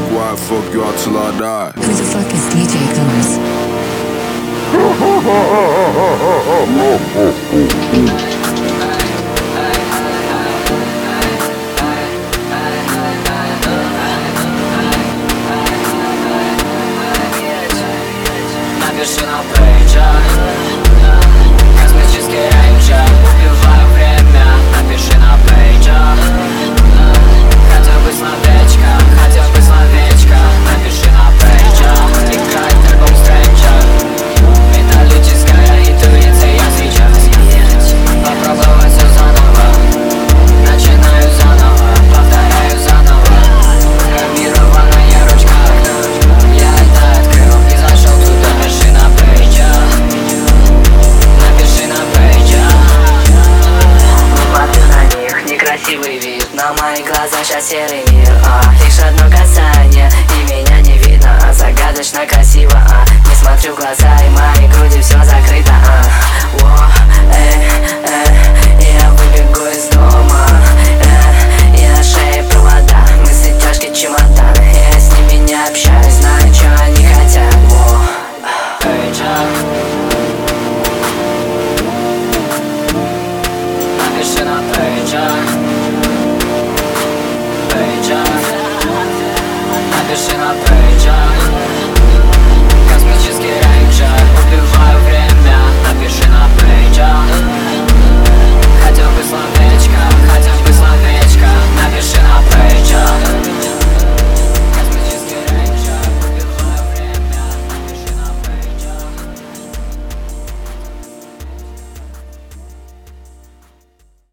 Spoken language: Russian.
squad, fuck you out till I die. Who the fuck is DJ Gunners? Напиши на пейджах космический рейнджер. Убиваю время. Напиши на пейджах. Хотел бы словечко, хотел бы словечко. Напиши на пейджах. Играет альбом Stranger. Металлическая интуиция сейчас. Попробовать все заново. Начинаю заново, повторяю заново. Гравированная ручка. Я это открыл и зашел туда. Напиши на пейджах. Напиши на пейджах. Смотрю на них, некрасивый вид. На мои глаза сейчас серый мир. Лишь одно касание, и меня не видно. Загадочно красиво. Не смотрю в глаза, и моей груди все закрыто. Я выбегу из дома. И на шее провода, мысли тяжкие чемоданы. Я с ними не общаюсь, знаю, что они хотят. Пейджак. Напиши на пейджак. Пейджак. Напиши на пейджак.